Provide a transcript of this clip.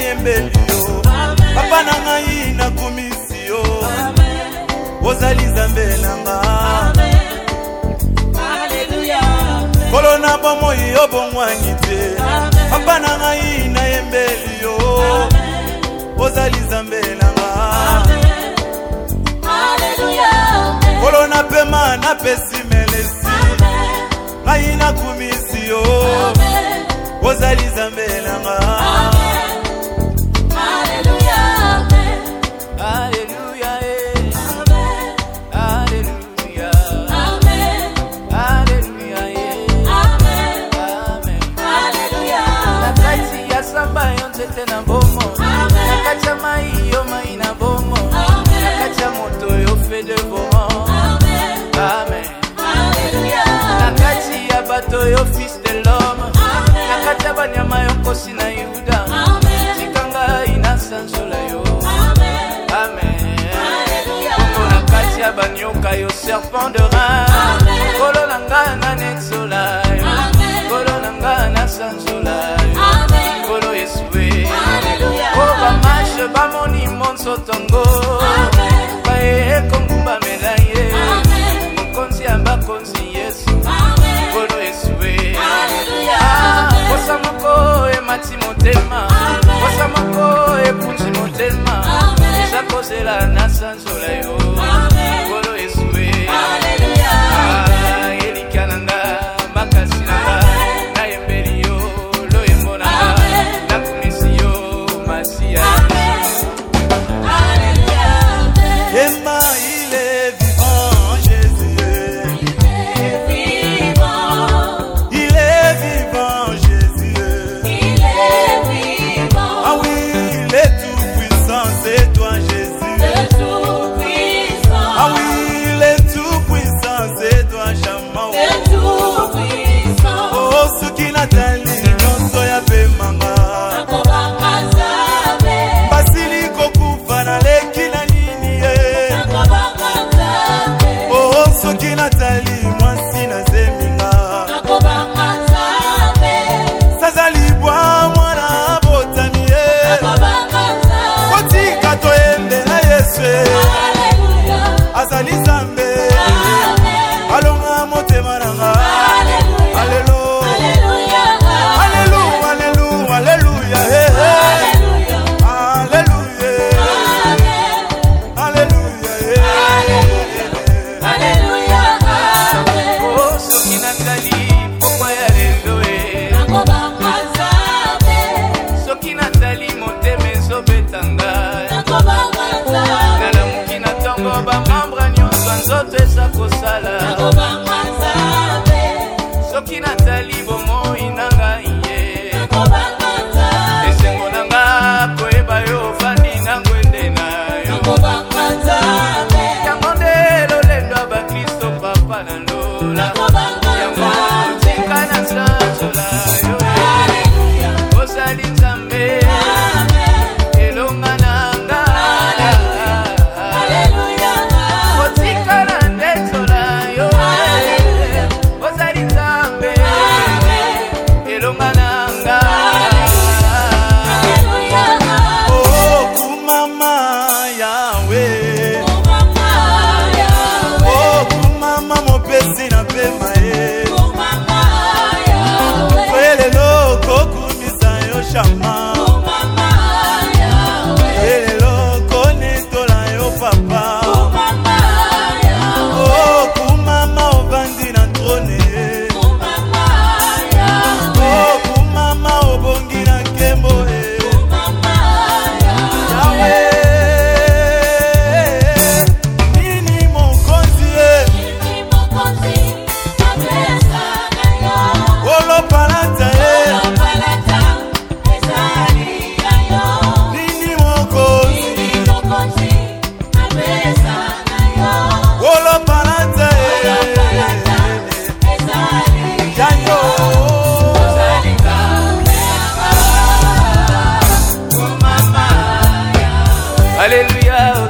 yembeli yo papa na ngai na kumisi yo ozali nzambe nanga kolo na bomoi yo bongwangi te papa na ngai na yembeli yo ozali nzambe nanga kolo na pema na pesi melesi ngai na kumisi yo ozali nzambe nanga na bomo nakacha mai yo mai na bomo nakacha moto yo fait de bomo amen nakachi ya bato yo fils de l'homme nakacha banyama yo kosi na yuda tikanga ina sansola yo amen nakachi ya banyoka yo serpent de rein kolo nanga na nexola kolo nanga na sansola kolo yeswe oba mashe bamoni monso tongo bae kongumba melaye mokonzi amba konzi yesu kolo yeswe kosa moko emati motema kosa moko epunzi motema eza kozela na sanzola yo kolo yeswe elika nanga makasi nanga nayembeli yo loyembo nanga nakumisi yo masia Emma il est vivant Jésus il est vivant Jésus il est vivant ah oui il est tout puissant c'est toi Jésus le tout puissant ah oui il est tout puissant c'est toi Shama le tout puissant oh ce qui n'atteint nyonso ya pemanga nakobanga nzambe basili kokufa na leki na nini ye nakobanga nzambe oh ce qui n'atali mwasi na zeminga nakobanga nzambe sazali bwa mwana botani ye nakobanga nzambe kotika toyembela yesu haleluya azali nzambe amen alonga motema nanga haleluya Alléluia. haleluya Alléluia, Alléluia, hey, hey. haleluya Alléluia, Alléluia, hey. haleluya amen oh soki natali pokwa ya lelo nakobanga nzambe soki natali motema ezobetanga nakobanga nzambe nalamuki na ntongo bamambre nyonso nzoto eza kosala nakobanga nzambe soki natali bomoi na ngai ye nakobanga nzambe esengo na nga koyeba yo ofandi na ngwende na yo nakobanga nzambe yango nde lolendo ya bakristo papa na lola nakobanga yango nzambe tika na sanzola yo haleluya ozali nzambe amen elonga na nga haleluya otika na ndezola yo ozali nzambe elonga na nga haleluya Oh, kumama Yahweh. mama yawe Oh, kumama mopesi na pema ye. mama yawe Welelo kokumisa yo Shama. mama yawe Welelo konetola yo papa. mama yawe Oh, kumama ovandi na trone. mama yawe Oh, kumama obongi na nkembo ye. mama yawe Yahweh. Nini mokonzi ye. Mimi mokonzi mapesa na yo Olo palata ye. palata ezali ya yo Nini mokonzi. Mimi mokonzi mapesa na yo Olo palata ye. palata ezali ya Yanyo. ozali nzambe yanga oh mama yawe Alléluia.